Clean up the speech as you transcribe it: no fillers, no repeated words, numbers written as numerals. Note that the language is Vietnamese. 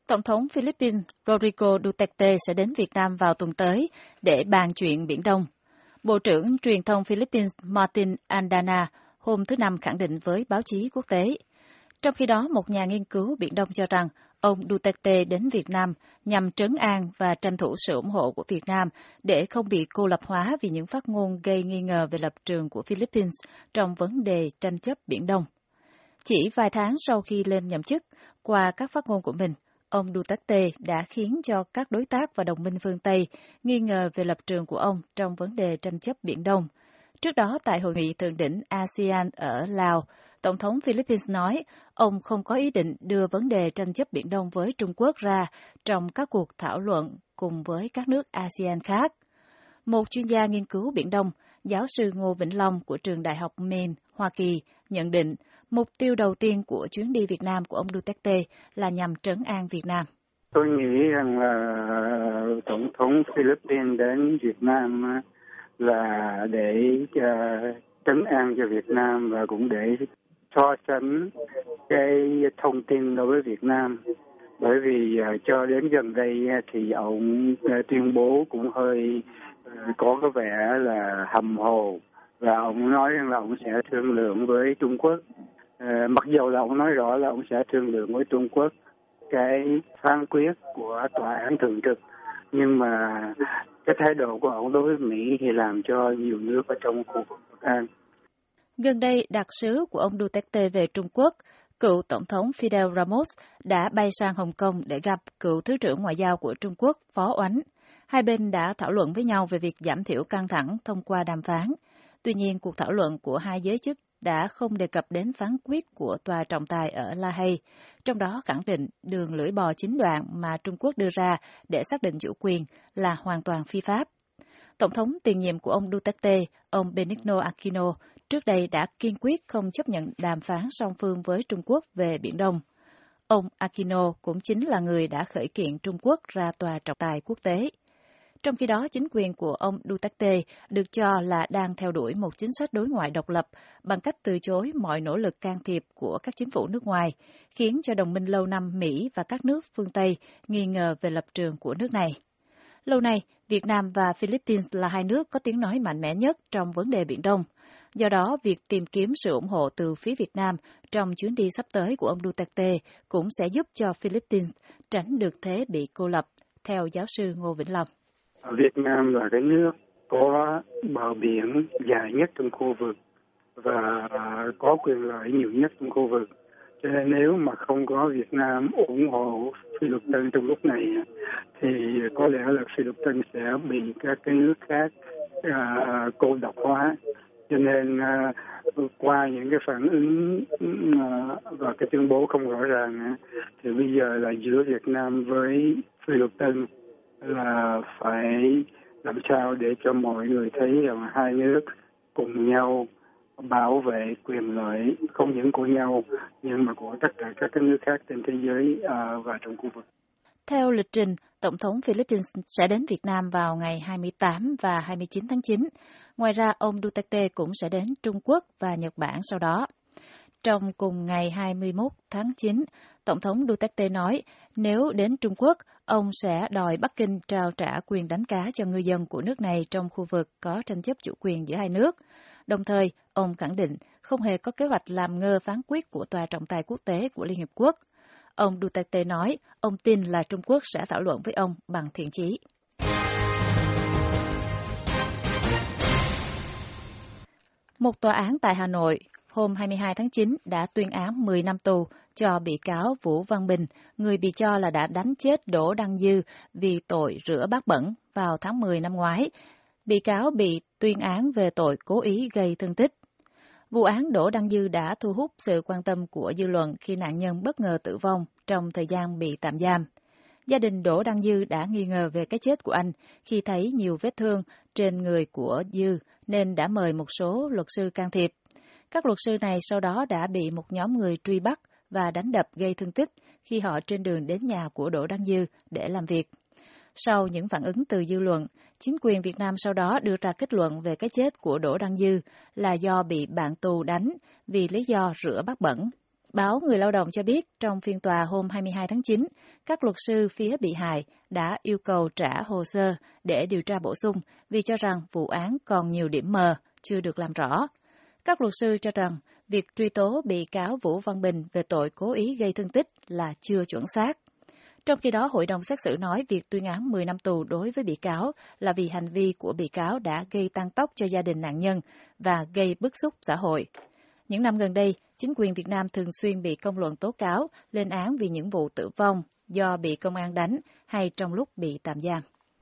Tổng thống Philippines Rodrigo Duterte sẽ đến Việt Nam vào tuần tới để bàn chuyện Biển Đông. Bộ trưởng Truyền thông Philippines Martin Andana hôm thứ Năm khẳng định với báo chí quốc tế. Trong khi đó, một nhà nghiên cứu Biển Đông cho rằng ông Duterte đến Việt Nam nhằm trấn an và tranh thủ sự ủng hộ của Việt Nam để không bị cô lập hóa vì những phát ngôn gây nghi ngờ về lập trường của Philippines trong vấn đề tranh chấp Biển Đông. Chỉ vài tháng sau khi lên nhậm chức, qua các phát ngôn của mình, ông Duterte đã khiến cho các đối tác và đồng minh phương Tây nghi ngờ về lập trường của ông trong vấn đề tranh chấp Biển Đông. Trước đó, tại hội nghị thượng đỉnh ASEAN ở Lào, Tổng thống Philippines nói ông không có ý định đưa vấn đề tranh chấp Biển Đông với Trung Quốc ra trong các cuộc thảo luận cùng với các nước ASEAN khác. Một chuyên gia nghiên cứu Biển Đông, giáo sư Ngô Vĩnh Long của trường Đại học Maine, Hoa Kỳ, nhận định mục tiêu đầu tiên của chuyến đi Việt Nam của ông Duterte là nhằm trấn an Việt Nam. Tôi nghĩ rằng là Tổng thống Philippines đến Việt Nam là để trấn an cho Việt Nam và cũng để so sánh cái thông tin đối với Việt Nam. Bởi vì cho đến gần đây thì ông tuyên bố cũng hơi có cái vẻ là hầm hồ, và ông nói rằng là ông sẽ thương lượng với Trung Quốc. Mặc dù là ông nói rõ là ông sẽ thương lượng với Trung Quốc cái phán quyết của tòa án thường trực, nhưng mà cái thái độ của ông đối với Mỹ thì làm cho nhiều nước ở trong khu vực bất an. Gần đây, đặc sứ của ông Duterte về Trung Quốc, cựu Tổng thống Fidel Ramos đã bay sang Hồng Kông để gặp cựu Thứ trưởng Ngoại giao của Trung Quốc Phó Oánh. Hai bên đã thảo luận với nhau về việc giảm thiểu căng thẳng thông qua đàm phán. Tuy nhiên, cuộc thảo luận của hai giới chức đã không đề cập đến phán quyết của tòa trọng tài ở La Hay, trong đó khẳng định đường lưỡi bò chín đoạn mà Trung Quốc đưa ra để xác định chủ quyền là hoàn toàn phi pháp. Tổng thống tiền nhiệm của ông Duterte, ông Benigno Aquino, trước đây đã kiên quyết không chấp nhận đàm phán song phương với Trung Quốc về Biển Đông. Ông Aquino cũng chính là người đã khởi kiện Trung Quốc ra tòa trọng tài quốc tế. Trong khi đó, chính quyền của ông Duterte được cho là đang theo đuổi một chính sách đối ngoại độc lập bằng cách từ chối mọi nỗ lực can thiệp của các chính phủ nước ngoài, khiến cho đồng minh lâu năm Mỹ và các nước phương Tây nghi ngờ về lập trường của nước này. Lâu nay, Việt Nam và Philippines là hai nước có tiếng nói mạnh mẽ nhất trong vấn đề Biển Đông. Do đó, việc tìm kiếm sự ủng hộ từ phía Việt Nam trong chuyến đi sắp tới của ông Duterte cũng sẽ giúp cho Philippines tránh được thế bị cô lập, theo giáo sư Ngô Vĩnh Long. Việt Nam là cái nước có bờ biển dài nhất trong khu vực và có quyền lợi nhiều nhất trong khu vực. Cho nên nếu mà không có Việt Nam ủng hộ Philippines trong lúc này thì có lẽ là Philippines sẽ bị các cái nước khác cô độc hóa. Cho nên qua những cái phản ứng và cái tuyên bố không rõ ràng thì bây giờ là giữa Việt Nam với Philippines là phải làm sao để cho mọi người thấy rằng hai nước cùng nhau bảo vệ quyền lợi không những của nhau nhưng mà của tất cả các nước khác trên thế giới và trong khu vực. Theo lịch trình, Tổng thống Philippines sẽ đến Việt Nam vào ngày 28 và 29 tháng 9. Ngoài ra, ông Duterte cũng sẽ đến Trung Quốc và Nhật Bản sau đó. Trong cùng ngày 21 tháng 9, Tổng thống Duterte nói nếu đến Trung Quốc, ông sẽ đòi Bắc Kinh trao trả quyền đánh cá cho ngư dân của nước này trong khu vực có tranh chấp chủ quyền giữa hai nước. Đồng thời, ông khẳng định không hề có kế hoạch làm ngơ phán quyết của Tòa trọng tài quốc tế của Liên Hiệp Quốc. Ông Duterte nói ông tin là Trung Quốc sẽ thảo luận với ông bằng thiện chí. Một tòa án tại Hà Nội hôm 22 tháng 9 đã tuyên án 10 năm tù cho bị cáo Vũ Văn Bình, người bị cho là đã đánh chết Đỗ Đăng Dư vì tội rửa bát bẩn vào tháng 10 năm ngoái. Bị cáo bị tuyên án về tội cố ý gây thương tích. Vụ án Đỗ Đăng Dư đã thu hút sự quan tâm của dư luận khi nạn nhân bất ngờ tử vong trong thời gian bị tạm giam. Gia đình Đỗ Đăng Dư đã nghi ngờ về cái chết của anh khi thấy nhiều vết thương trên người của Dư nên đã mời một số luật sư can thiệp. Các luật sư này sau đó đã bị một nhóm người truy bắt và đánh đập gây thương tích khi họ trên đường đến nhà của Đỗ Đăng Dư để làm việc. Sau những phản ứng từ dư luận, chính quyền Việt Nam sau đó đưa ra kết luận về cái chết của Đỗ Đăng Dư là do bị bạn tù đánh vì lý do rửa bát bẩn. Báo Người Lao động cho biết trong phiên tòa hôm 22 tháng 9, các luật sư phía bị hại đã yêu cầu trả hồ sơ để điều tra bổ sung vì cho rằng vụ án còn nhiều điểm mờ, chưa được làm rõ. Các luật sư cho rằng việc truy tố bị cáo Vũ Văn Bình về tội cố ý gây thương tích là chưa chuẩn xác. Trong khi đó, Hội đồng xét xử nói việc tuyên án 10 năm tù đối với bị cáo là vì hành vi của bị cáo đã gây tăng tóc cho gia đình nạn nhân và gây bức xúc xã hội. Những năm gần đây, chính quyền Việt Nam thường xuyên bị công luận tố cáo, lên án vì những vụ tử vong do bị công an đánh hay trong lúc bị tạm giam.